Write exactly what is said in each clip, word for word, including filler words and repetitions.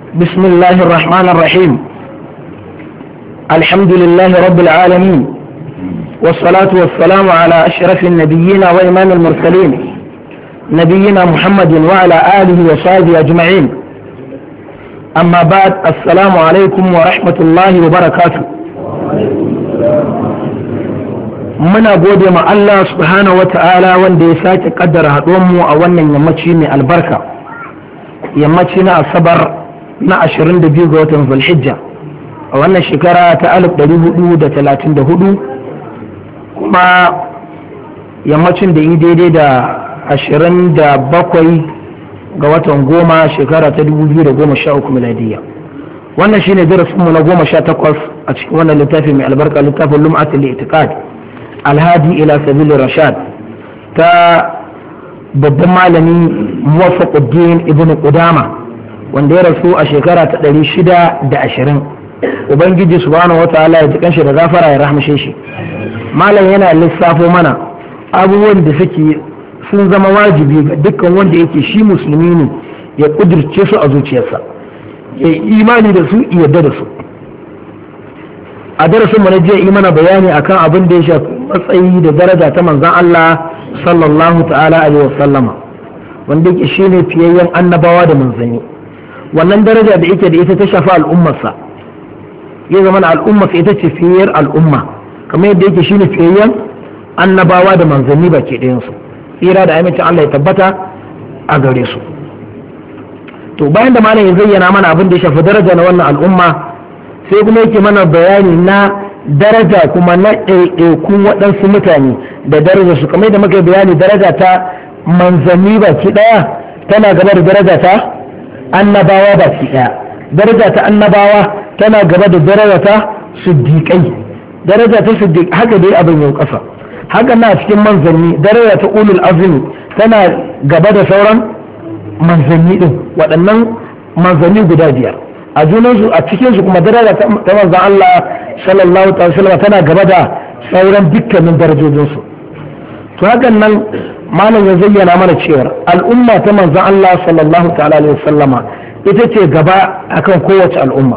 بسم الله الرحمن الرحيم. الحمد لله رب العالمين، والصلاة والسلام على أشرف النبيين وإمام المرسلين نبينا محمد وعلى آله وصحبه أجمعين. أما بعد، السلام عليكم ورحمة الله وبركاته. muna gode ma Allah subhanahu wa ta'ala wanda ya sake kaddara haɗuwanmu a wannan yammaci mai albarka, yammaci na asabar na ashirin da biyu ga watan zulhijja a wannan shekara ta alif ɗari hudu da talatin da hudu, kuma yammacin da yi daidai da ashirin da bakwai ga watan goma shekara ta dubu biyu da goma sha uku miladiyya. Wannan shine darasinmu na goma sha takwas a cikin wannan littafi mai albarka, littafin lum'atul i'tiqad alhadi ila sabili rashad ta babban malami muwaffaquddin ibn qudama wanda ya rasu a shekara ta ɗari shida da ashirin. Ubangiji subhanahu wataala ya ji kanshi da gafara ya rahmashe shi. Malam yana lissafo mana abubuwan da suke sun zama wajibi ga dukkan wanda yake shi musulmi ne ya kudirce su a zuciyarsa, ya imani da su, ya yarda da su. A darasin mu na jiya yi mana bayani akan abin da ya shafi matsayi da daraja ta manzon Allah sallallahu ta'ala alaihi wasallama, wanda yake shine fiyayyen annabawa da manzanni. Wannan daraja da yake da ita ta shafi al'ummarsa, ya zama al'ummarsa ita ce fiyayyar al'umma, kamar yadda yake shine fiyayyen annabawa da manzanni baki ɗayan su, tsira da amincin Allah ya tabbata a gare su. To bayan da malam ya zayyana mana abin da ya shafi daraja na wannan al'umma, sai kuma yake mana bayani na daraja kuma na ɗaiɗaikun waɗansu mutane da daraja su, kamar da muka bayani daraja ta manzanni baki ɗaya tana gaba da daraja ta annabawa baki ɗaya. Daraja ta annabawa tana gaba da daraja ta siddiƙai, daraja ta siddiq haka dai abin yau ƙasa. Haka na cikin manzanni daraja ta ulul azmi tana gaba da sauran manzanni ɗin, waɗannan manzanni guda biyar a junansu, a cikinsu kuma daraja ta manzan Allah sallallahu alaihi wasallam tana gaba da sauran dukkanin darajojinsu. To hakan nan malam ya zayyana mana cewa al'umma ta manzan Allah sallallahu alaihi wasallama ita ce gaba akan kowace al'umma.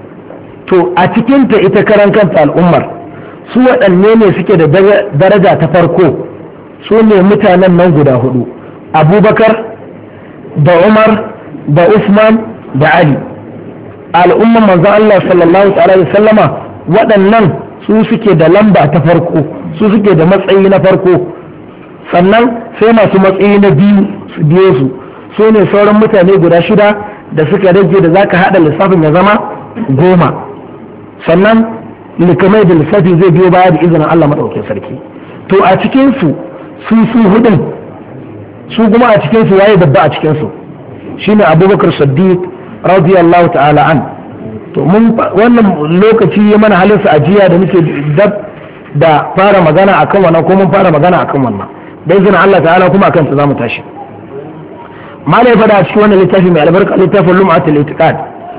To a cikinta ita karan kanta al'ummar, su waɗanne ne suke da daraja ta farko? su ne mutanen nan guda hudu, Abubakar da Umar da Usman da Ali. Al'umman manzan Allah sallallahu alaihi wasallama waɗannan su suke da lamba ta farko, su suke da matsayi na farko, sannan sai masu matsayi na biyu su biyo su, su ne sauran mutane guda shida da suka rage da zaka haɗa lissafin ya zama goma, sannan likamai da lissafi zai biyo baya da izinin Allah maɗaukin sarki. To a cikinsu su su hudun, su kuma a cikinsu waye babba a cikinsu shine Abubakar Siddiq radiyallahu ta'ala an. To mun wannan lokaci ya mana halinsa ajiya da muke dab da fara magana akan wannan, ko mun fara magana akan wannan da izinin Allah ta'ala, kuma akan su zamu tashi. Malai fada a cikin wannan littafi mai albarka, littafin lum'atul i'tiqad,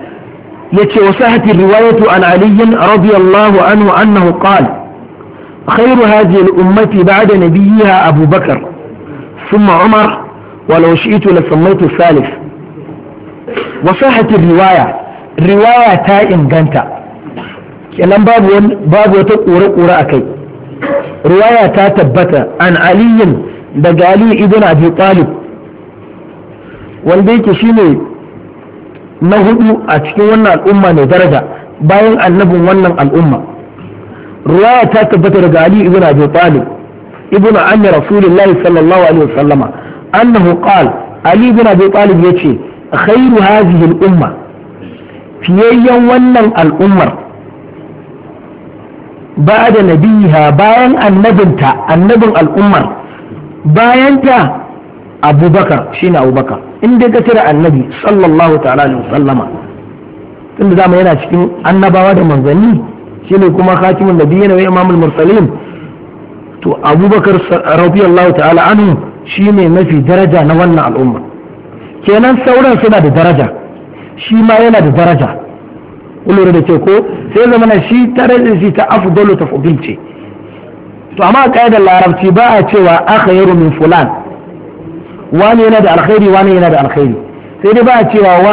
yace wa sahati riwayatu an Ali radiyallahu anhu annahu qala khayru hadhihi al-ummati ba'da nabiyha Abu Bakr thumma Umar wa law shi'tu la sammaytu thalith. wa sahati riwaya riwaya ta inganta, kenan babu babu wata kore-kore a kai. Riwaya ta tabbata an aliyin daga Ali ibn Abi Talib, wanda yake shine na hudu a cikin wannan al'umma mai daraja bayan annabin wannan al'umma. Riwaya ta tabbata daga Ali ibn Abi Talib ibn ammi Rasulullahi sallallahu alaihi wasallama annahu qala, Ali ibn Abi Talib yace khairu hadhihi al-umma, fiyayyen wannan al'ummar, ba da nabiha bayan annabinta, annabin al'ummar bayanta Abubakar, shine Abubakar, inda ka tira annabi sallallahu ta'ala alaihi wasallama, tunda dama yana cikin annabawa da manzanni, shine kuma khatimun nabiyyin wa imamul mursalin. To Abubakar radiyallahu ta'ala anhu shine mafi daraja na wannan al'umma. Kenan sauran suna da daraja, shi ma yana da daraja. Kullum da ce ko sai zamana shi darajar shi ta afdalu tafdil ce. To amma kaidar larabci ba a cewa akhayru min fulan, wani yana da alkhairi wani yana da alkhairi, sai dai ba a cewa